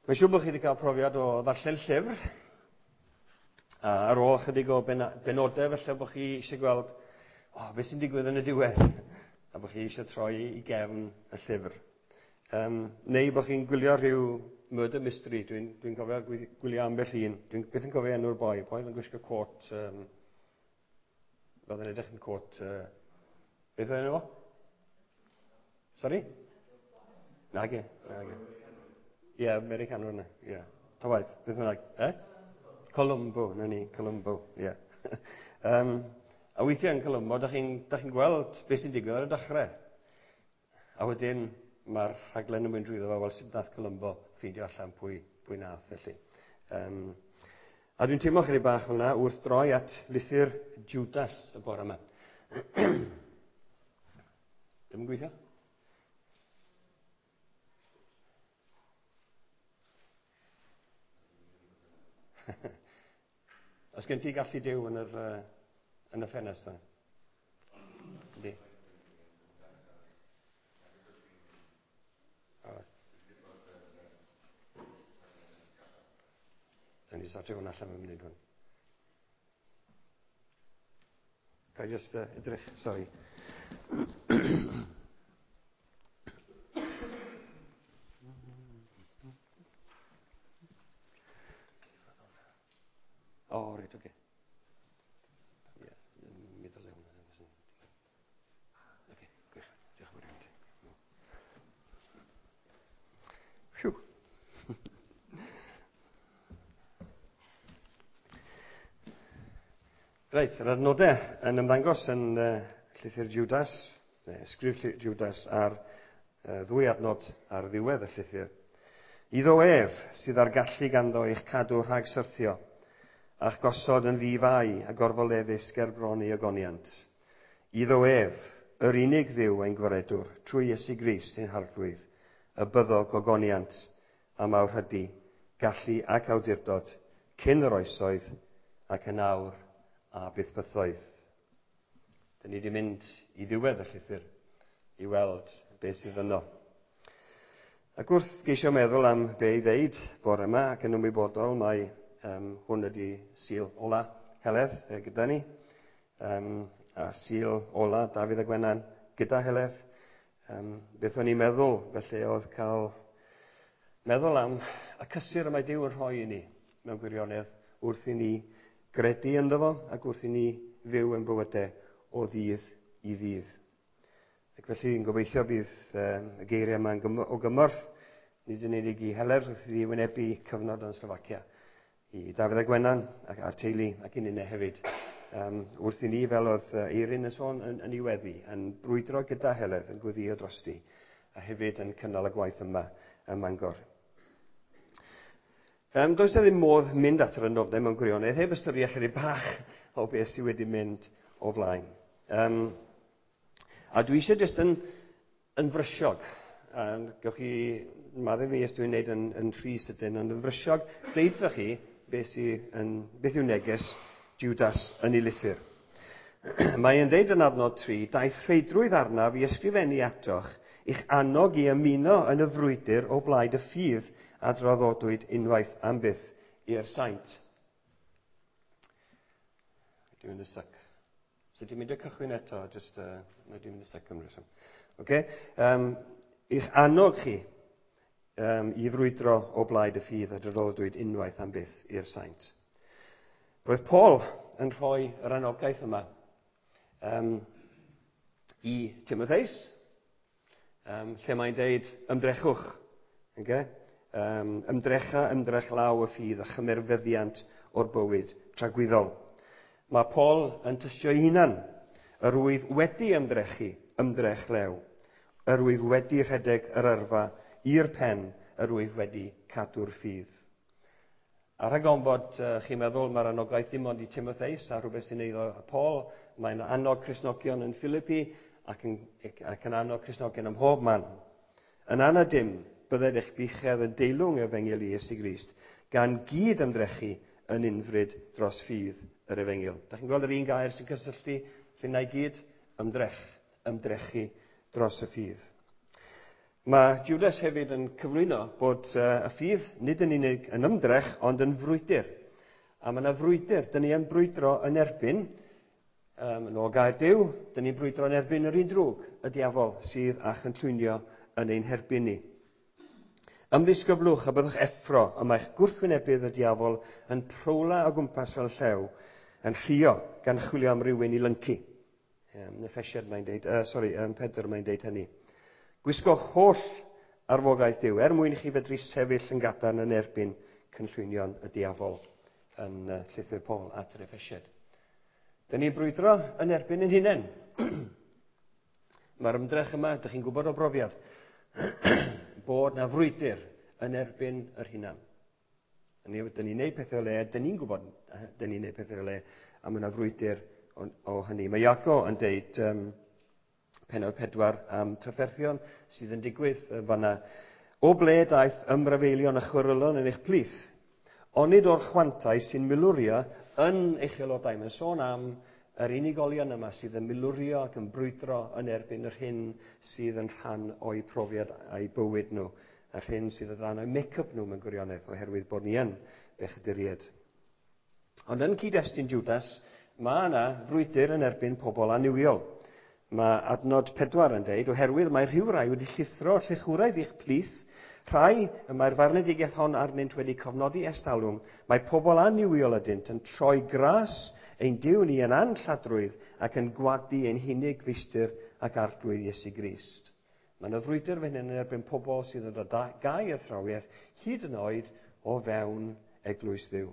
Mae'n siŵr bod chi wedi cael profiad o ddarllen llyfr. Ar ôl chydig o benodau, felly bod chi eisiau gweld beth sy'n digwydd yn y diwedd. A bod chi eisiau troi i gefn y llyfr. Neu bod chi'n gwylio rhyw murder mystery. Dwi'n cofio gwylio ambell un. Dwi'n beth yn cofio enw'r boi. Boi yn gwisgo cot. Roedd yn edrych yn cot. Beth oedd enw fo? Sorry? Nage. Ie, Americanwr yna. Ie. Ta waith. Beth yna? Columbo. Na ni. Columbo. Ie. A weithiau yn Columbo, da chi'n gweld beth sy'n digwydd ar y dechrau. A wedyn mae'r rhaglen yn mynd drwyddo fo, wel sut nath Columbo ffeindio allan pwy nath felly. A dwi'n teimlo chydig bach fel yna wrth droi at lythyr Judas y bore yma. Ddim yn gweithio? Os gen ti gallu Duw yn y ffenest yna? Yndi. Da ni sortio hwnna allan mewn munud hwn. Ga i just edrych, sorry. Reit, oce. Ie, meddwl lewn. Oce, gwych. Diolch yn fawr. Phew. Reit, yr adnodau yn ymddangos yn llythyr Judas, ysgrif Judas ar ddwy adnod ar ddiwedd y llythyr. Iddo ef sydd ar gallu ganddo eich cadw rhag syrthio, a'ch gosod yn ddifau a gorfoleddus ger bron i ogoniant. Iddo ef, yr unig Dduw ein gwaredwr, trwy Iesu Grist ein harglwydd, y byddog ogoniant a mawrhydi, gallu ac awdurdod, cyn yr oesoedd ac yn awr a bythbythoedd. Dyn ni wedi mynd i ddiwedd y llythyr i weld beth sydd yno. Ac wrth geisio meddwl am be i ddeud bore yma ac yn ymwybodol mae hwn ydi sil ola Heledd gyda ni. A sil ola Dafydd a Gwenan gyda Heledd. Beth o'n i'n meddwl felly oedd cael meddwl am y cysur y mae Duw yn rhoi i ni mewn gwirionedd wrth i ni gredu ynddo fo ac wrth i ni fyw yn bywydau o ddydd i ddydd. Ac felly yn gobeithio bydd y geiriau yma o gymorth nid yn unig i Heledd wrth i wynebu cyfnod yn Slovacia, i Dafydd a Gwenan a'r teulu ac i ninau hefyd. Wrth i ni fel oedd Eirin yn sôn yn iweddu, yn brwydro gyda Heledd yn gweddio drosti a hefyd yn cynnal y gwaith yma ym Mangor. Does na ddim modd mynd at yr adnodau mewn gwirionedd heb ystyried chydig bach o beth sydd wedi mynd o flaen. A dwi eisiau jyst yn frysiog, gewch chi madde fi os dwi'n gwneud yn rhy sydyn, ond yn frysiog deitha chi beth yw neges Judas yn ei lythyr. Mae e'n deud yn adnod 3, daeth rheidrwydd arnaf i ysgrifennu atoch i'ch annog i ymuno yn y frwydr o blaid y ffydd a draddodwyd unwaith am byth i'r saint. Dwi'n mynd y styc. So dwi'n mynd y cychwyn eto, dwi'n mynd y styc Cymru. Okay? I'ch annog chi i frwydro o blaid y ffydd a draddodwyd unwaith am byth i'r saint. Roedd Paul yn rhoi yr anogaeth yma i Timotheus, lle mae'n deud ymdrechwch. Okay? Ymdrech law y ffydd a chymerfyddiant o'r bywyd tragwyddol. Mae Paul yn tystio ei hunan, yr wyf wedi ymdrechu, ymdrech lew, yr wyf wedi rhedeg yr yrfa i'r pen, yr wyf wedi cadw'r ffydd. A rhag ofn bod chi'n meddwl mae'r anogaeth dim ond i Timotheus a rhywbeth sy'n eiddo Paul, mae'n annog Cristnogion yn Philippi ac yn annog Cristnogion ym mhob man. Yn anadym, bydded eich buchedd yn deilwng efengyl i Iesu Grist, gan gyd ymdrechu yn unfryd dros ffydd yr efengyl. Da chi'n gweld yr un gair sy'n cysylltu, lle na i gyd ymdrechu dros y ffydd. Mae Judas hefyd yn cyflwyno bod y ffydd nid yn unig yn ymdrech, ond yn frwydr. A mae yna frwydr, dyn ni yn brwydro yn erbyn, yn ôl gair Duw, dyn ni'n brwydro yn erbyn yr un drwg, y diafol sydd â chynllwynio yn ein herbyn ni. Ymddisgyblwch a byddwch effro y mae'ch gwrthwynebydd y diafol yn prowla o gwmpas fel llew, yn rhio gan chwilio am rywun i lyncu. Neffesiad mae'n deud, Pedr mae'n deud hynny. Gwisgo'ch holl arfogaeth Duw, mwyn i chi fedru sefyll yn gadarn yn erbyn cynllwynion y diafol, yn llythyr Paul at yr Effesiad. Dyn ni'n brwydro yn erbyn yn hunain. Mae'r ymdrech yma, ydych chi'n gwybod o brofiad, bod na frwydr yn erbyn yr hunan. Dyn ni'n neud pethau o le, dyn ni'n gwybod dyn ni'n neud pethau o le, a mae yna frwydr o hynny. Mae Iago yn deud pennod 4 am trafferthion sydd yn digwydd fanna. O ble daeth ymrafeilion a chwyrlon yn eich plith, onid o'r chwantau sy'n milwrio yn eich aelodau. Mae'n sôn am yr unigolion yma sydd yn milwrio ac yn brwydro yn erbyn yr hyn sydd yn rhan o'i profiad a'i bywyd nhw. Yr hyn sydd yn rhan o'i make-up nhw mewn gwirionedd, oherwydd bod ni yn bechaduried. Ond yn cyd-destun Judas, mae yna frwydr yn erbyn pobl aniwiol. Mae adnod 4 yn deud, oherwydd mae rhyw rai wedi llithro lluchwraidd i'ch plith, mae'r farnedigaeth hon arnynt wedi cofnodi estalwm, mae pobl aniwiol ydynt yn troi gras ein Duw ni yn anlladrwydd ac yn gwadu ein hunig feistr ac arglwydd Iesu Grist. Mae yna frwydr fan hyn yn erbyn pobl sydd yn dod gau athrawiaeth hyd yn oed o fewn eglwys Dduw.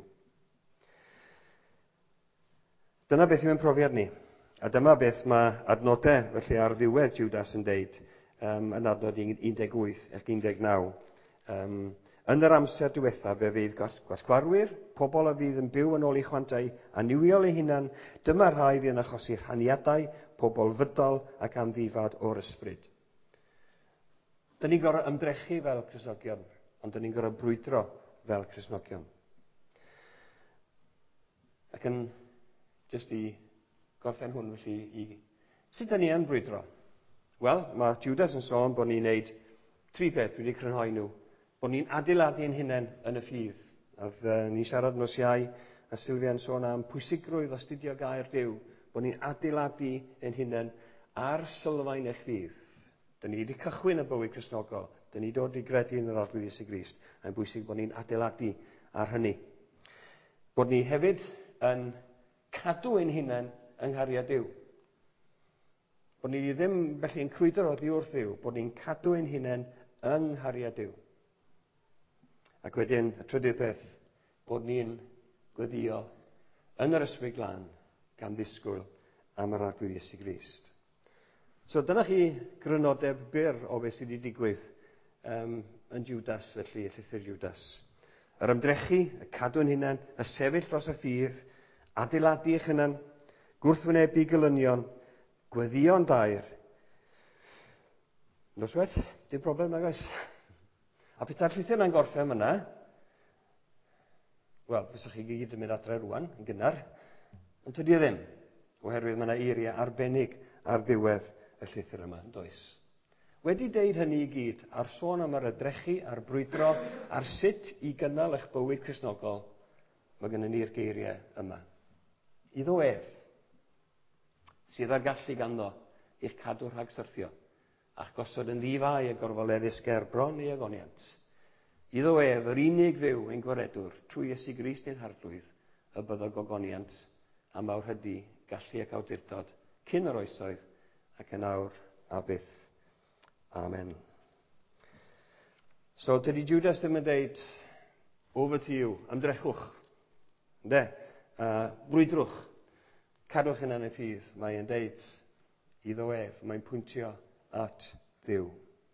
Dyna beth yw'n profiad ni. A dyma beth mae adnodau felly ar ddiwedd Judas yn deud yn adnod 18 ac 19. Yn yr amser diwethaf fe fydd gwasgwarwyr, pobl a fydd yn byw yn ôl eu chwantau aniwiol eu hunan, dyma rhai fydd yn achosi rhaniadau, pobl fydol ac amddifad o'r ysbryd. Dyn ni'n gorfod ymdrechu fel Cristnogion, ond dyn ni'n gorfod brwydro fel Cristnogion. Ac yn jyst i gorffen hwn felly, sut dyn ni yn brwydro? Wel, mae Judas yn sôn bod ni'n neud 3 peth wedi crynhoi nhw. Bod ni'n adeiladu ein hunain yn y ffydd. Oedd ni'n siarad nos Iau, a Sylwia'n sôn am pwysigrwydd o astudio gair Duw, bod ni'n adeiladu ein hunain ar sylfaen eich ffydd. Dyn ni wedi cychwyn y bywyd Cristnogol, dyn ni dod i gredu yn yr arglwydd Iesu Grist, a'n bwysig bod ni'n adeiladu ar hynny. Bod ni hefyd yn cadw ein hunain yng nghariad Duw. Bod ni ddim felly yn crwydro oddi wrth Dduw, bod ni'n cadw ein hunain yng nghariad Duw. Ac wedyn, y trydydd beth, bod ni'n gweddio yn yr ysbryd glân gan ddisgwyl am yr arglwydd Iesu Grist. So dyna chi grynodeb byr o beth sydd wedi digwydd yn Judas, felly, llythyr Judas. Yr ymdrechu, y cadw yn hunain, y sefyll dros y ffydd, adeiladu eich hunain, gwrthwynebu gelynion, gweddio'n dair. Nos wed, dim problem nag oes. A pethau'r llythyr na'n gorffen yna, wel, fysach chi gyd yn mynd adre rwan, yn gynnar, ond tydi ddim, oherwydd mae yna eiriau arbennig ar ddiwedd y llythyr yma, yn does. Wedi deud hynny i gyd, a'r sôn am yr ydrechu, a'r brwydro, a'r sut i gynnal eich bywyd Cristnogol, mae gennym ni'r geiriau yma. Iddo ef, sydd ar gallu ganddo i'ch cadw rhag syrthio, a'ch gosod yn ddifau y gorfoleddus ger bron i agoniant. Iddo ef, yr unig Dduw ein gwaredwr, trwy Iesu Grist ein harglwydd, y byddog gogoniant, a mawr hydy, gallu ac awdurdod, cyn yr oesoedd, ac yn awr a byth. Amen. So, dydy Judas ddim yn deud, over to you, ymdrechwch. Ynde? Brwydrwch. Cadwch yn y ffydd. Mae'n deud, iddo ef, mae'n pwyntio at Dduw.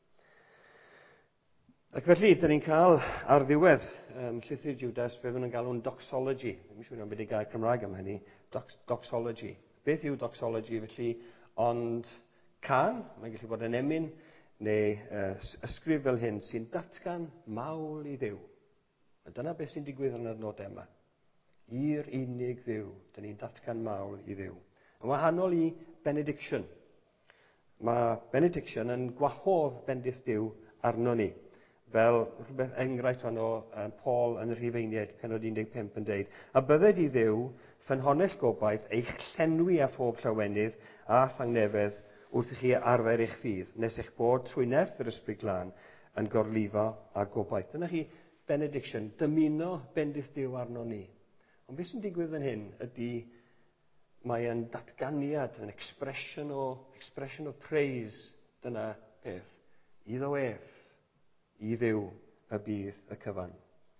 Ac felly, dyn ni'n cael ar ddiwedd llythyr Judas, fe fydd yn galw'n doxology. Dwi'n siŵr am beth i gael Cymraeg am hynny. Doxology. Beth yw doxology? Felly, ond can, mae'n gallu bod yn emyn, neu ysgrif fel hyn, sy'n datgan mawl i Dduw. A dyna beth sy'n digwydd yn y nodau yma. I'r unig Dduw, dyn ni'n datgan mawl i Dduw. Yn wahanol i benediction. Mae benediction yn gwahodd bendith Dduw arno ni. Fel rhywbeth enghraifft fan o Paul yn yr Rhufeiniaid, pennod 15 yn deud, a bydded I Dduw ffynhonnell gobaith eich llenwi a phob llawenydd a thangnefedd wrth I chi arfer eich ffydd, nes eich bod trwy nerth yr ysbryd glân yn gorlifo a gobaith. Dyna chi benediction, dymuno bendith Duw arno ni. Ond beth sy'n digwydd yn hyn ydy mae yn datganiad, yn expression o praise, dyna beth. Iddo ef, I Dduw y bydd y cyfan.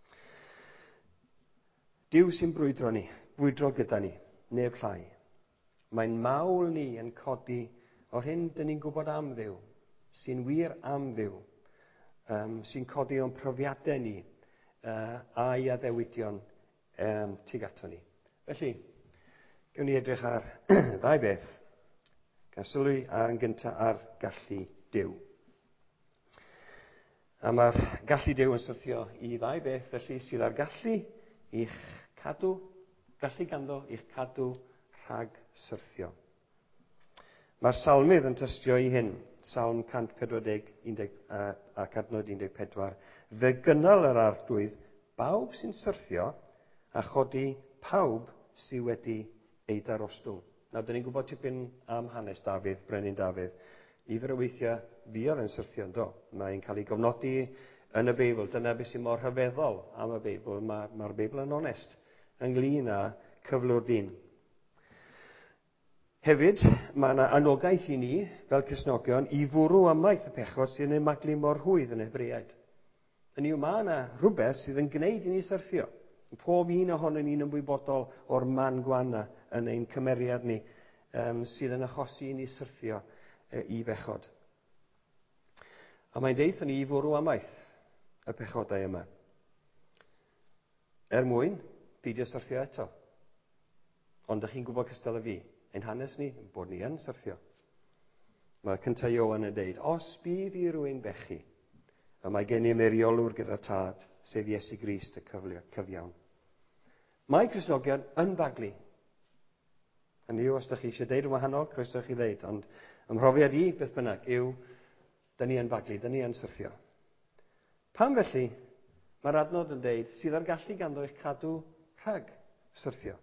Duw sy'n brwydro gyda ni, neb llai. Mae'n mawl ni yn codi o'r hyn dyn ni'n gwybod am Dduw, sy'n wir am Dduw, sy'n codi o'n profiadau ni a'i addewidion tuag ato ni. Felly, gewn ni edrych ar ddau beth. Gan sylwi yn gyntaf ar gallu Duw. A mae'r gallu Duw yn syrthio I ddau beth, felly sydd ar gallu ganddo i'ch cadw rhag syrthio. Mae'r salmydd yn tystio I hyn, Salm 140 ac adnod 14. Fe gynnal yr ardwydd bawb sy'n syrthio a chodi pawb sydd wedi ei darostwng. Nawr, dyn ni'n gwybod tipyn am hanes Dafydd, brenin Dafydd. Nifer o weithiau fuodd yn syrthio do. Mae'n cael ei gofnodi yn y Beibl. Dyna beth sy'n mor rhyfeddol am y Beibl. Mae'r Beibl yn onest ynglyn â cyflwr dyn. Hefyd, mae yna anogaeth I ni, fel Cristnogion, I fwrw amaeth y pechod sy'n ei maglu mor hwydd yn Hebreaid. Hynny yw, mae yna rhywbeth sydd yn gwneud I ni syrthio. Pob un ohonyn ni'n ymwybodol o'r man gwana yn ein cymeriad ni sydd yn achosi I ni syrthio I bechod. A mae'n deud ni I fwrw amaeth y pechodau yma. Mwyn, peidio syrthio eto. Ond ydych chi'n gwybod cystal y fi, ein hanes ni, bod ni yn syrthio. Mae cyntaf Ioan yn deud, os bydd I rywun bechu, a mae gen I meriolwr gyda tad, sef Iesu Grist y cyfiawn. Mae Cristnogion yn baglu. Hynny yw, os ydych chi eisiau deud yn wahanol, croeso chi ddeud, ond ymhrofiad I, beth bynnag, yw, dyn ni yn baglu, dyn ni yn syrthio. Pam felly, mae'r adnod yn deud, sydd ar gallu ganddo eich cadw rhag syrthio.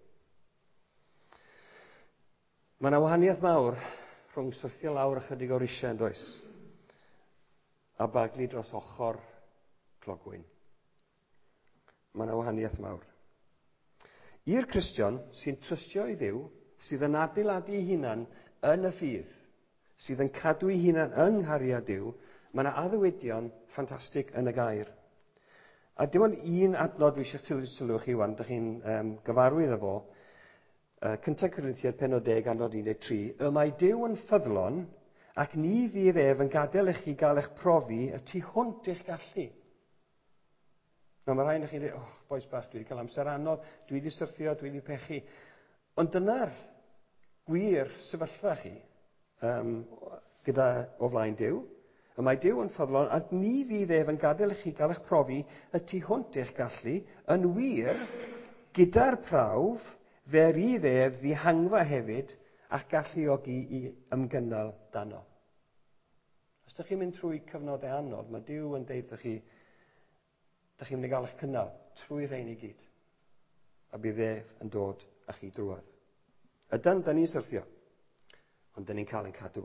Mae yna wahaniaeth mawr rhwng syrthio lawr ychydig o'r risiau yn does, a baglu dros ochr clogwyn. Mae yna wahaniaeth mawr. I'r Cristion sy'n trystio I Dduw, sydd yn adeiladu I hunan yn y ffydd, sydd yn cadw I hunan yng nghariad Duw, mae yna addewidion ffantastig yn y gair. A dim ond un adnod dwi eisiau sylw chi wan, dych chi'n gyfarwydd efo, cyntaf Corinthiaid pennod 10 adnod 13, y mae Duw yn ffyddlon ac ni fydd ef yn gadael I chi gael eich profi y tu hwnt eich gallu. Nawr mae rhaid I chi'n dweud, boes bach, dwi wedi cael amser anodd, dwi wedi syrthio, dwi wedi pechu. Ond dyna'r gwir sefyllfa chi gyda o flaen Duw. Y mae Duw yn ffyddlon, ac ni fydd ef yn gadael I chi gael eich profi y tu hwnt eich gallu, yn wir, gyda'r prawf, fe rydd ef ddihangfa hefyd, ac galluogi I ymgynnal dano. Os ydych chi'n mynd trwy cyfnodau anodd, mae Duw yn deud ydych chi'n mynd I gael eich cynnal trwy rhain I gyd. A bydd ef yn dod â chi drwodd. Ydan ni'n syrthio, ond dyn ni'n cael ein cadw.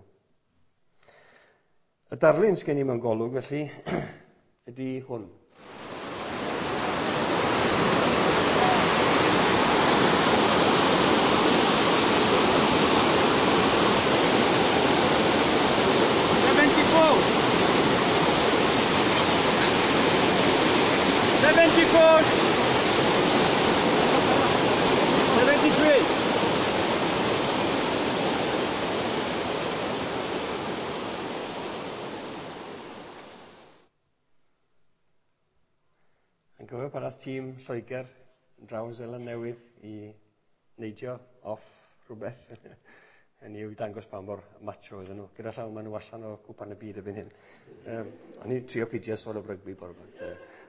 Y darlun sgen I mewn golwg felly ydy hwn. Yn gofio pan oedd tîm Lloegr yn draw yn Seland Newydd I neidio off rhywbeth. Hynny yw I dangos pa mor macho oedden nhw. Gyda llaw maen nhw allan o gwpan y byd erbyn hyn. O'n I trio pidio sôn o rygbi bore yma.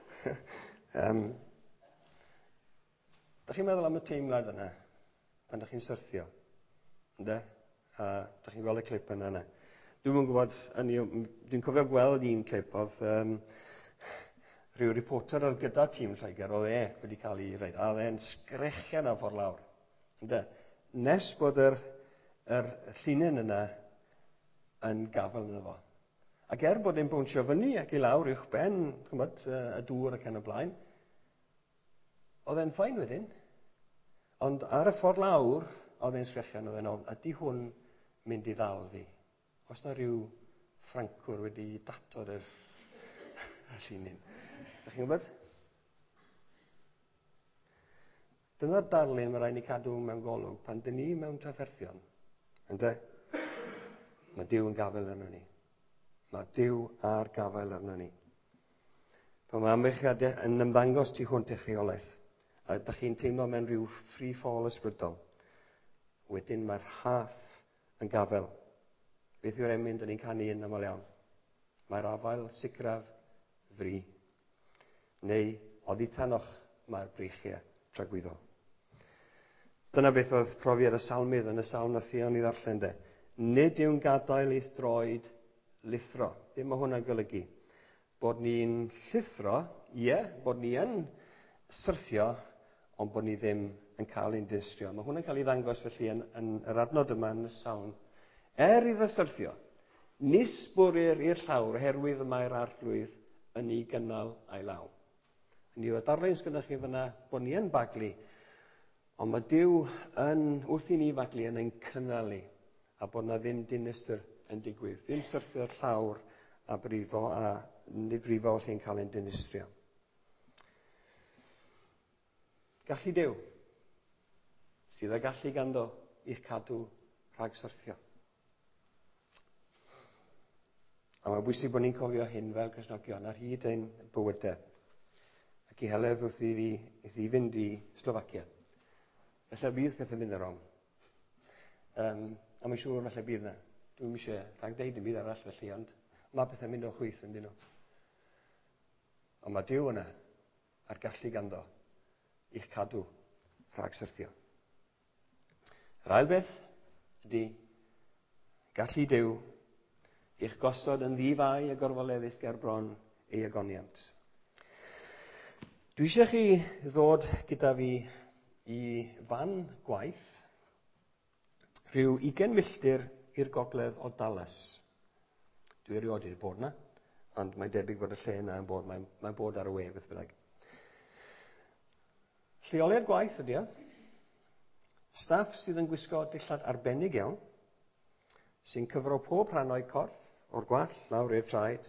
Da chi'n meddwl am y teimlad yna pan da chi'n syrthio? Ynde? A da chi'n gweld y clip yna yna. Dwi'n yn gwybod, dwi'n cofio gweld un clip oedd rhyw reporter oedd gyda tîm Lloegr, oedd wedi cael ei reid, a oedd e'n sgrechian am ffordd lawr. Nes bod yr llinyn yna yn gafel yna fo. Ac bod e'n bwnsio fyny ac i lawr uwch ben, y dŵr ac yn y blaen, oedd e'n ffain wedyn. Ond ar y ffordd lawr, oedd e'n sgrechian, oedd e'n ofn, ydy hwn mynd i ddal fi? Os na rhyw Ffrancwr wedi datod y llinyn. Ydych chi'n gwybod? Dyna'r darlun mae rhaid ni cadw mewn golwg pan dyn ni mewn trafferthion. Ynde? Mae Duw yn gafel arno ni. Mae Duw ar gafel arno ni. Pan mae amrychiadau yn ymddangos tu hwnt eich rheolaeth, a ydych chi'n teimlo mewn rhyw free fall ysbrydol, wedyn mae'r haff yn gafel. Beth yw'r emyn dyn ni'n canu yn aml iawn? Mae'r afael sicraf fri. Neu, oddi tanoch mae'r breichiau tragwyddol. Dyna beth oedd profiad y salmydd yn y salm na Theon i ddarllen de. Nid yw'n gadael eith droed lithro. Be mae hwnna'n golygu? Bod ni'n llithro, bod ni yn syrthio, ond bod ni ddim yn cael ein distrio. Mae hwnna'n cael ei ddangos felly yn yr adnod yma yn y salm. Iddo syrthio, nis bwrir i'r llawr oherwydd mae'r arglwydd yn ei gynnal a'i law. Ni yw y darlun sgynnwch chi fyna bod ni yn baglu, ond mae Duw wrth i ni baglu yn ein cynnal ni, a bod na ddim dinistr yn digwydd. Ddim syrthio'r llawr a brifo, a nid brifo lle'n cael ein dinistrio. Gallu Duw, sydd â gallu ganddo i'ch cadw rhag syrthio. A mae'n bwysig bod ni'n cofio hyn fel Cristnogion ar hyd ein bywydau. Ac i heledd wrth i fynd i Slovacia. Felly bydd pethau'n mynd yn wrong. A mae'n siŵr felly bydd yna. Dwi'n eisiau rhag deud yn byd arall felly, ond mae pethau'n mynd o chwyth yn dyn nhw. Ond mae Duw yna a'r gallu ganddo i'ch cadw rhag syrthio. Yr ail beth ydy gallu Duw i'ch gosod yn ddifau a gorfoleddus ger bron ei agoniant. Dwi eisiau chi ddod gyda fi i fan gwaith rhyw 20 milltir i'r gogledd o Dallas. Dwi erioed wedi bod yna, ond mae'n debyg bod y lle yna yn bod, mae'n bod ar y we beth bynnag. Lleoliad gwaith ydy o. Staff sydd yn gwisgo dillad arbennig iawn, sy'n cyfro pob rhan o'i corff, o'r gwall lawr i'r traed.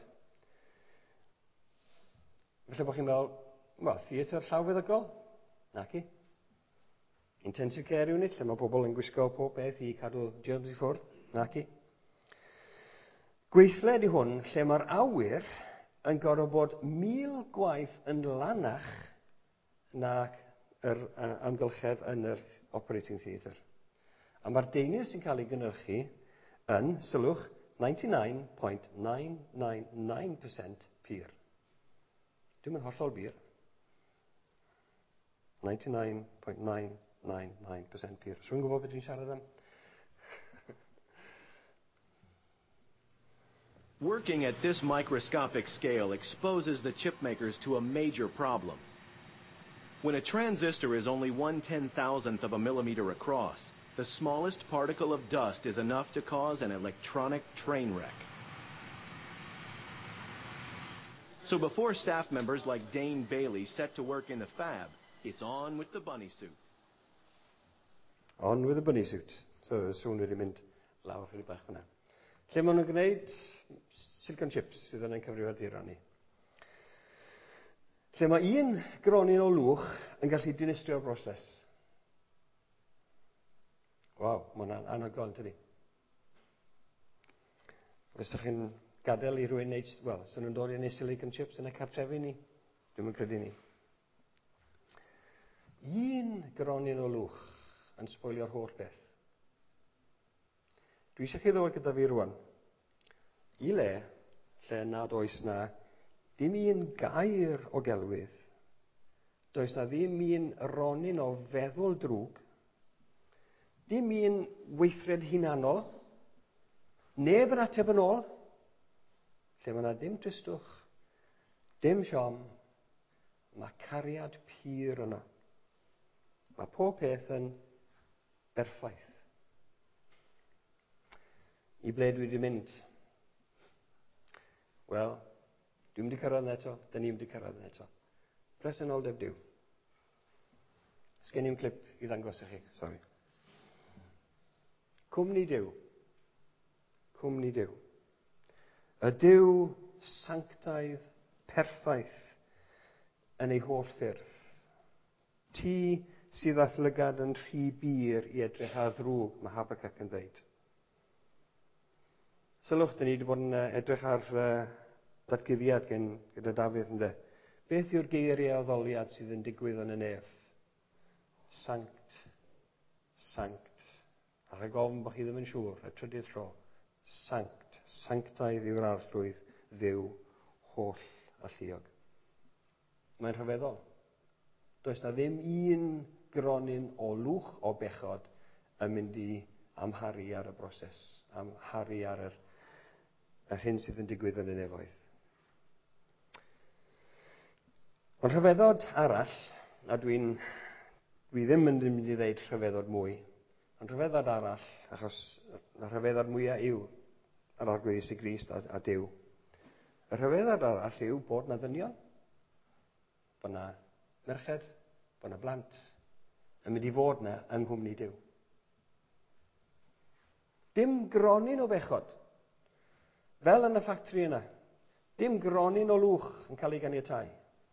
Felly bod chi'n meddwl, theatr llawfeddygol? Naci. Intensive care unit, lle mae pobl yn gwisgo pob beth i cadw germs i ffwrdd? Naci. Gweithle ydy hwn, lle mae'r awyr yn gorfod bod 1000 gwaith yn lanach na'r amgylchedd yn yr operating theatre. A mae'r deunydd sy'n cael ei gynhyrchu yn, sylwch, 99.999% pur. Dwi'n mynd hollol bur. 99.999% pur. Rwy'n gwybod beth dwi'n siarad am? Working at this microscopic scale exposes the chipmakers to a major problem. When a transistor is only 1/10,000th of a millimeter across, the smallest particle of dust is enough to cause an electronic train wreck. So before staff members like Dane Bailey set to work in the fab, it's on with the bunny suit. On with the bunny suit. So, sŵn wedi mynd lawr chydig bach fyna. Lle maen nhw'n gwneud silicon chips sydd yn ein cyfrifiaduron ni. Lle mae un gronyn o lwch yn gallu dinistrio'r broses. Waw, mae'n anhygoel, tydi? Os ydych chi'n gadael i rhywun wneud, sy'n nhw'n dod i wneud silicon chips yn y cartrefi ni? Dwi'n yn credu ni. Un gronyn o lwch yn sboilio'r holl beth. Dwi eisiau chi ddod gyda fi rwan. I lle nad oes na dim un gair o gelwydd. Does na ddim un ronyn o feddwl drwg. Dim un weithred hunanol. neb yn ateb yn ôl, lle mae yna dim tristwch, dim siom, mae cariad pur yno. Mae pob peth yn berffaith. I ble dwi wedi mynd? Wel, dwi'n mynd i cyrraedd eto, da ni'n mynd i cyrraedd eto. Presenoldeb Duw. Sgen i'n clip i ddangos i chi, sori. Cwmni Duw. Cwmni Duw. Y Duw sanctaidd perffaith yn ei holl ffyrdd. Ti sydd â thlygad yn rhy bir i edrych ar ddrwg, mae Habacuc yn dweud. Sylwch, dyn ni wedi bod yn edrych ar datguddiad gyda Dafydd ynde. Beth yw'r geiriau o ddoliad sydd yn digwydd yn y nef? Sanct, sanct. A rhaid gofyn bod chi ddim yn siŵr, y trydydd tro. Sanct, sanctaidd yw'r arglwydd Dduw holl a lluog. Mae'n rhyfeddol. Does na ddim un gronyn o lwch o bechod yn mynd i amharu ar y broses, amharu ar yr hyn sydd yn digwydd yn y nefoedd. Ond rhyfeddod arall, a dwi ddim yn mynd i ddeud rhyfeddod mwy, ond rhyfeddod arall, achos y rhyfeddod mwyaf yw yr arglwydd Iesu Grist a Duw. Y rhyfeddod arall yw bod na ddynion, bod na merched, bod na blant, yn mynd i fod na yng nghwmni Duw. Dim gronyn o bechod, fel yn y ffactri yna. Dim gronyn o lwch yn cael ei ganiatáu.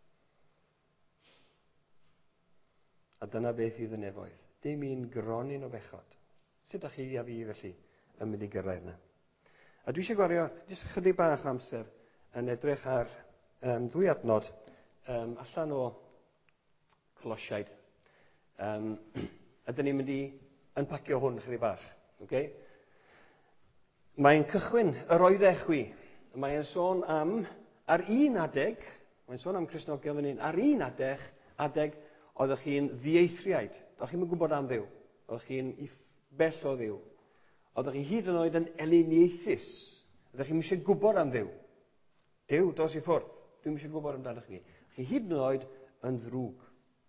A dyna beth fydd y nefoedd. Dim un gronyn o bechod. Sut ydych chi a fi felly yn mynd i gyrraedd yna? A dwi eisiau gwario jyst chydig bach amser yn edrych ar ddwy adnod allan o Colosiaid. Ydyn ni'n mynd i unpacio hwn chydig bach. Okay? Mae'n cychwyn yr oeddech chwi. Mae'n sôn am ar un adeg, mae'n sôn am Cristnogion fan hyn, ar un adeg oeddech chi'n ddieithriaid. Oeddech chi'n gwybod am Dduw. Oeddech chi'n bell o Dduw. Oeddech chi hyd yn oed yn eliniaethus. Oeddech chi'n eisiau gwybod am Dduw. Duw, dos i ffwrdd. Dwi'n eisiau gwybod amdanoch chi. Chi hyd yn oed yn ddrwg.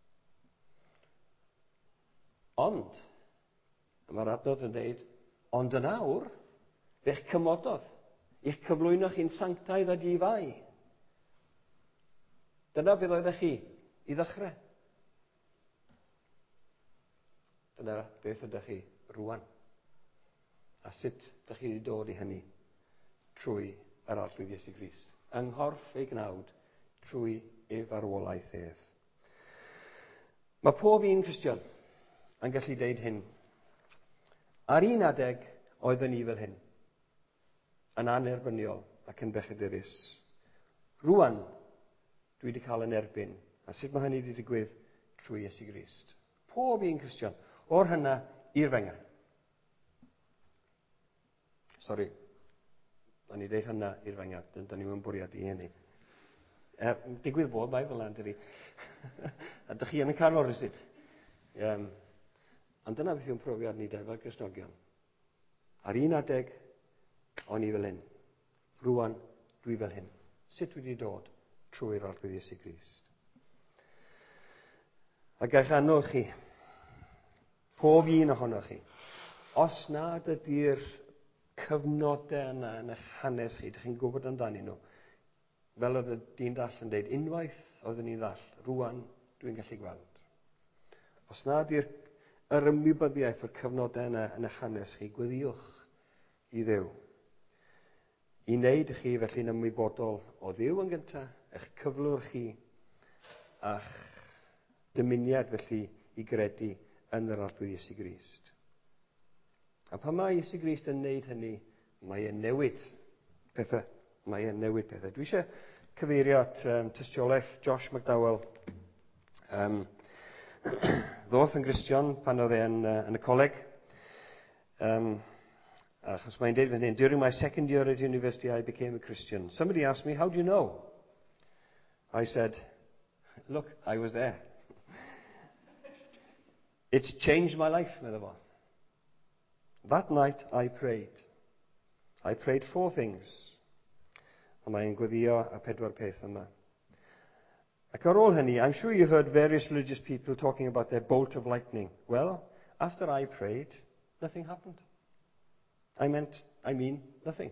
Ond, mae'r adnod yn dweud, ond yn awr, fe'ch cymododd, i'ch cyflwyno chi'n sanctaidd a difau. Dyna beth oeddech chi i ddechrau. Dyna beth ydych chi rwan. A sut ydych chi wedi dod i hynny? Trwy yr arglwydd Iesu Grist. Yng nghorff ei gnawd trwy ei farwolaeth ef. Mae pob un Cristion yn gallu deud hyn. Ar un adeg oeddwn ni fel hyn, yn anerbyniol ac yn bechadurus. Rwan, dwi wedi cael yn erbyn. A sut mae hynny wedi digwydd? Trwy Iesu Grist. Pob un Cristion, o'r hynna i'r fenga. Sori, o'n i ddeud hynna i'r fenga, da ni'n bwriadu i hynny. Digwydd bod, mae fel yna, dydi. A dych chi yn y canol rysyd. Ond dyna beth yw'n profiad ni fel Cristnogion. Ar un adeg, o'n i fel hyn. Rwan, dwi fel hyn. Sut wedi dod trwy'r arglwydd Iesu Grist? A gael annog chi, pob un ohonoch chi, os nad ydy'r cyfnodau yna yn eich hanes chi, ydych chi'n gwybod amdanyn nhw, fel oedd y dyn dall yn dweud, unwaith oeddwn i'n ddall, rwan dwi'n gallu gweld. Os nad yr ymwybyddiaeth o'r cyfnodau yna yn eich hanes chi, gweddiwch i Dduw. I wneud i chi felly'n ymwybodol o Dduw yn gyntaf, eich cyflwr chi, a'ch dymuniad felly i gredu yn yr arglwydd Iesu Grist. A pan mae Iesu Grist yn wneud hynny, mae e'n newid pethau. Mae e'n newid pethau. Dwi eisiau cyfeirio at tystiolaeth Josh McDowell. Ddoth yn Gristion pan oedd e'n y coleg. Achos mae'n dweud fan hyn, during my second year at university I became a Christian. Somebody asked me, how do you know? I said, look, I was there. It's changed my life, medda fo. That night I prayed. I prayed 4 things. A mae'n gweddio y 4 peth yma. Ac ar ôl hynny, I'm sure you've heard various religious people talking about their bolt of lightning. Well, after I prayed, nothing happened. I mean, nothing.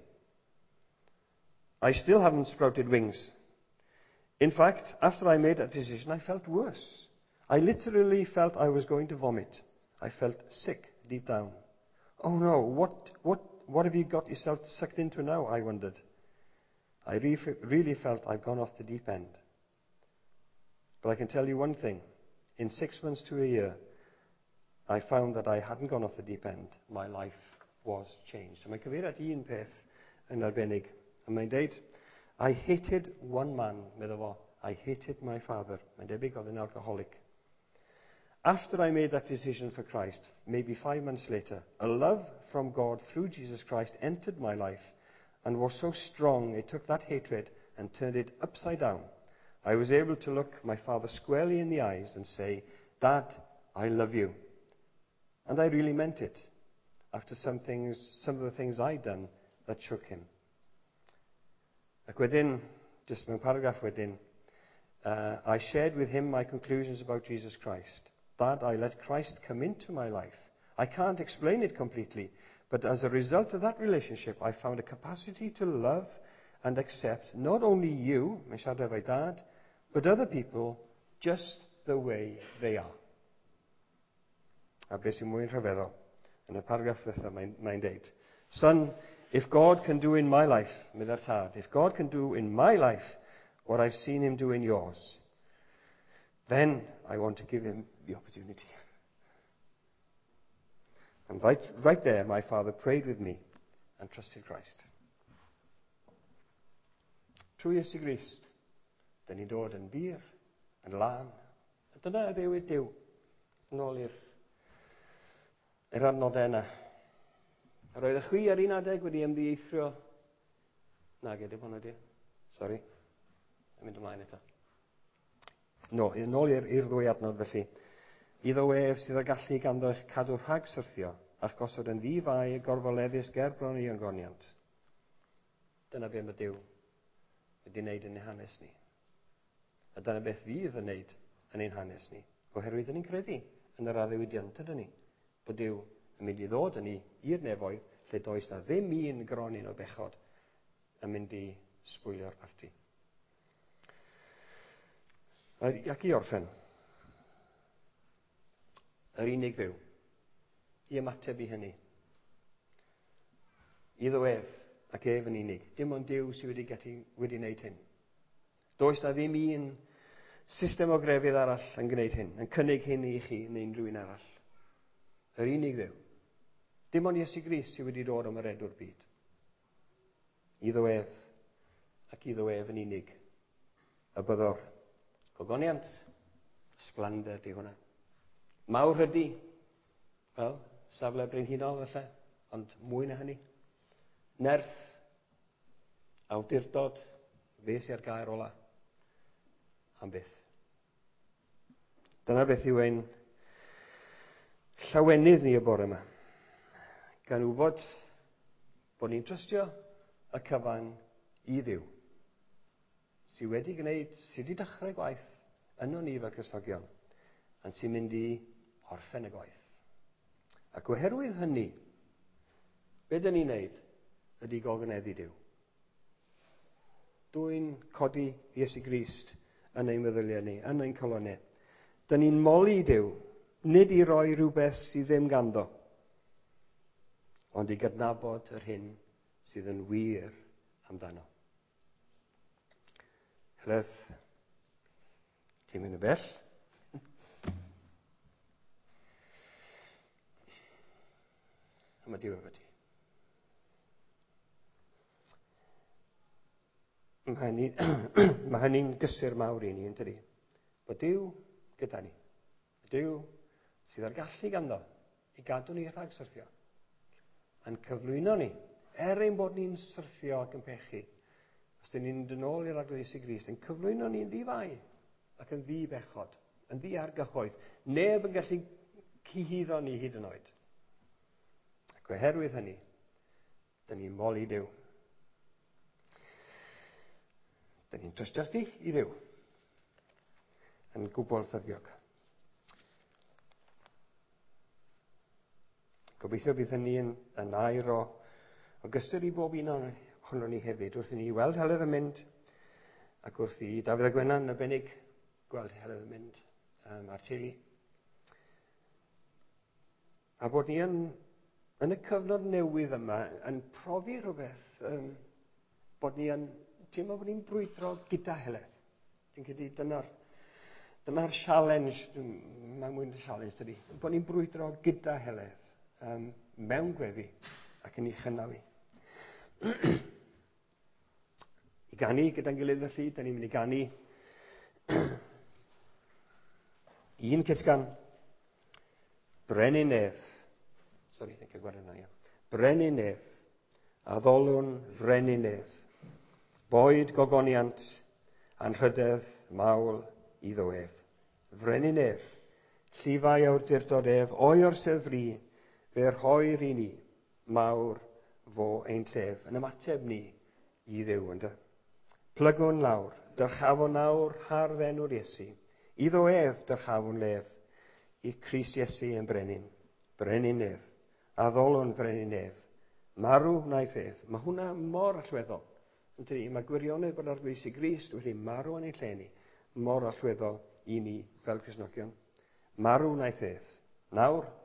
I still haven't sprouted wings. In fact, after I made that decision, I felt worse. I literally felt I was going to vomit. I felt sick deep down. Oh no, what have you got yourself sucked into now, I wondered. I really felt I'd gone off the deep end. But I can tell you one thing. In 6 months to a year, I found that I hadn't gone off the deep end. My life was changed. Mae'n cyfeirio at un peth yn arbennig. A mae'n deud, I hated one man, medda fo. I hated my father. Mae'n debyg oedd yn alcoholic. After I made that decision for Christ, maybe 5 months later, a love from God through Jesus Christ entered my life and was so strong it took that hatred and turned it upside down. I was able to look my father squarely in the eyes and say, Dad, I love you. And I really meant it, after some of the things I'd done that shook him. Ac wedyn, just mewn paragraff wedyn, I shared with him my conclusions about Jesus Christ. Dad, I let Christ come into my life. I can't explain it completely, but as a result of that relationship, I found a capacity to love and accept not only you, mae'n siarad efo'i dad, but other people just the way they are. A beth sy'n mwy'n rhyfeddol, yn y paragraff ddiwetha, mae'n deud, Son, if God can do in my life, medda'r tad, if God can do in my life what I've seen him do in yours, then I want to give him the opportunity. And right there, my father prayed with me and trusted Christ. Trwy Iesu Grist, dyn ni'n dod yn bir, yn lan. A dyna y ddewyd Duw, yn ôl i'r adnodau yna. A roeddech chi ar un adeg wedi ymddeithrio. Na, dim hwnna di. Sorry. Yn mynd ymlaen eto. No, yn ôl i'r ddwy adnod felly. Iddo ef sydd â gallu ganddo eich cadw rhag syrthio, a'ch gosod yn ddifau gorfoleddus ger bron i ongoniant. Dyna be mae Duw wedi wneud yn ei hanes ni. A dyna beth fydd yn wneud yn ein hanes ni. Oherwydd yn ni'n credu yn yr addewidiant ydyn ni, bod Duw yn mynd i ddod yn ni i'r nefoedd, lle does na ddim un gronyn o bechod yn mynd i sbwylio'r parti. Ac i orffen, yr unig Dduw, i ymateb i hynny. Iddo ef, ac ef yn unig. Dim ond Duw sydd wedi wneud hyn. Does na ddim un system o grefydd arall yn gwneud hyn, yn cynnig hyn i chi neu'n rhywun arall. Yr unig Dduw. Dim ond Iesu Grist sydd wedi dod am yr edwr byd. Iddo ef, ac iddo ef yn unig. Y byddor gogoniant, sblander di hwnna. Mawr hydi, wel, safle brenhinol falle, ond mwy na hynny. Nerth, awdurdod, fe sy'n ar gair ola, am byth. Dyna beth yw ein llawenydd ni y bore yma. Gan wybod bod ni'n trystio y cyfan i Dduw, sydd wedi gwneud, sydd wedi dechrau gwaith yno ni fel Cristnogion, yn sy'n mynd i orffen y gwaith. Ac oherwydd hynny, be dyn ni'n neud ydy gogyneddu Duw. Dwi'n codi Iesu Grist yn ein meddyliau ni, yn ein colonnau. Dyn ni'n moli Duw, nid i roi rhywbeth sydd ddim ganddo, ond i gydnabod yr hyn sydd yn wir amdano. Heledd, ti'n mynd y bell? A mae Duw efo ti. Mae hynny'n gysur mawr i ni, yn tydi? Bod Duw gyda ni. Duw sydd ar gallu ganddo i gadw ni rhag syrthio. Yn cyflwyno ni, ein bod ni'n syrthio ac yn pechu. Os dyn ni'n dod nôl i'r arglwydd Iesu Grist, yn cyflwyno ni'n ddifau ac yn ddi-bechod, yn ddi-argyhoedd. Neb yn gallu cyhuddo ni hyd yn oed. Ac oherwydd hynny, Da ni'n mol i Dduw. Da ni'n trystio'r i Dduw. Yn gwbl ffyddiog. Gobeithio bydd hynny yn air o gysyr i bob un ohono ni hefyd, wrth i ni weld Heledd yn mynd, ac wrth i Dafydd a Gwenan yn arbennig gweld Heledd yn mynd a'r teulu. A bod ni yn y cyfnod newydd yma yn profi rhywbeth, bod ni yn teimlo bod ni'n brwydro gyda Heledd. Dwi'n credu dyna'r challenge, mae'n mwy na challenge dydi, bod ni'n brwydro gyda Heledd mewn gweddi ac yn ei chynnal i. I ganu gyda'n gilydd felly, da ni'n mynd i ganu un cysgan, Brenin Ef. Sori, nid cael gwared yna, ia. Brenin Ef, addolwn Frenin Ef, boed gogoniant, anrhydedd mawl iddo ef. Frenin Ef, llifau awdurdod ef, oi o'r sefri, fe rhoi'r i ni, mawr fo ein llef, yn ymateb ni i Dduw, ynddo. Plygwn lawr, dyrchafon nawr hardd enw'r Iesu, iddo ef dyrchafon lef, i Crist Iesu yn brenin, Brenin Ef, addolwn Frenin Ef, marw wnaeth ef. Mae hwnna mor allweddol. Mae gwirionedd bod arglwys i Grist wedi marw yn ei lle ni, mor allweddol i ni fel Cristnogion. Marw wnaeth ef. Nawr,